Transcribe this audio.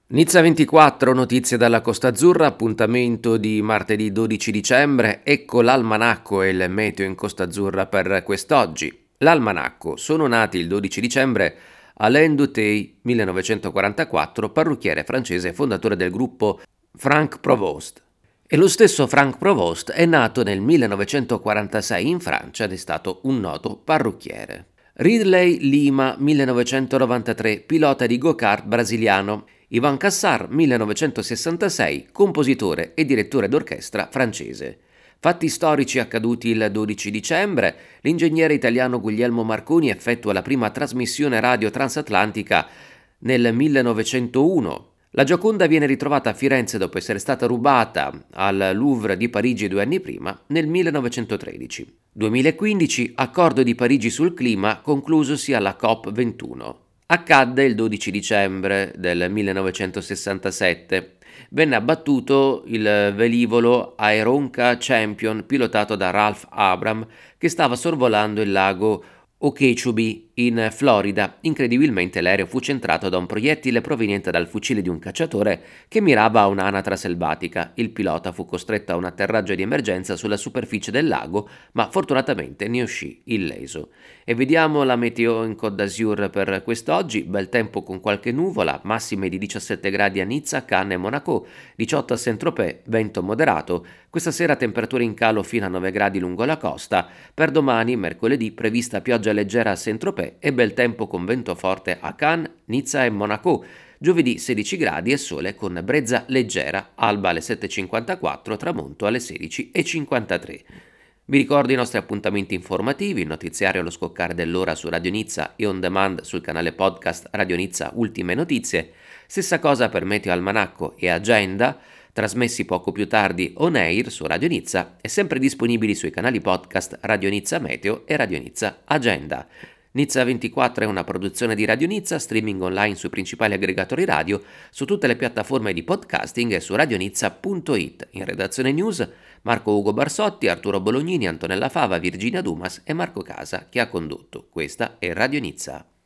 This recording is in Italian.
Nizza 24, notizie dalla Costa Azzurra, appuntamento di martedì 12 dicembre, ecco l'almanacco e il meteo in Costa Azzurra per quest'oggi. L'almanacco: sono nati il 12 dicembre Alain Dutey, 1944, parrucchiere francese e fondatore del gruppo Franck Provost. E lo stesso Franck Provost è nato nel 1946 in Francia ed è stato un noto parrucchiere. Ridley Lima, 1993, pilota di go-kart brasiliano. Ivan Cassar, 1966, compositore e direttore d'orchestra francese. Fatti storici accaduti il 12 dicembre, l'ingegnere italiano Guglielmo Marconi effettua la prima trasmissione radio transatlantica nel 1901. La Gioconda viene ritrovata a Firenze dopo essere stata rubata al Louvre di Parigi 2 anni prima, nel 1913. 2015, accordo di Parigi sul clima conclusosi alla COP21. Accadde il 12 dicembre del 1967. Venne abbattuto il velivolo Aeronca Champion pilotato da Ralph Abram che stava sorvolando il lago Okeechobee in Florida. Incredibilmente l'aereo fu centrato da un proiettile proveniente dal fucile di un cacciatore che mirava a un'anatra selvatica. Il pilota fu costretto a un atterraggio di emergenza sulla superficie del lago, ma fortunatamente ne uscì illeso. E vediamo la meteo in Côte d'Azur per quest'oggi: bel tempo con qualche nuvola, massime di 17 gradi a Nizza, Cannes e Monaco, 18 a Saint-Tropez, vento moderato. Questa sera temperature in calo fino a 9 gradi lungo la costa. Per domani, mercoledì, prevista pioggia leggera a Saint-Tropez e bel tempo con vento forte a Cannes, Nizza e Monaco. Giovedì 16 gradi e sole con brezza leggera, alba alle 7.54, tramonto alle 16.53. Vi ricordo i nostri appuntamenti informativi: il notiziario allo scoccare dell'ora su Radio Nizza e on demand sul canale podcast Radio Nizza Ultime Notizie. Stessa cosa per Meteo Almanacco e Agenda, trasmessi poco più tardi on air su Radio Nizza e sempre disponibili sui canali podcast Radio Nizza Meteo e Radio Nizza Agenda. Nizza 24 è una produzione di Radio Nizza, streaming online sui principali aggregatori radio, su tutte le piattaforme di podcasting e su radionizza.it. In redazione news Marco Ugo Barsotti, Arturo Bolognini, Antonella Fava, Virginia Dumas e Marco Casa, che ha condotto. Questa è Radio Nizza.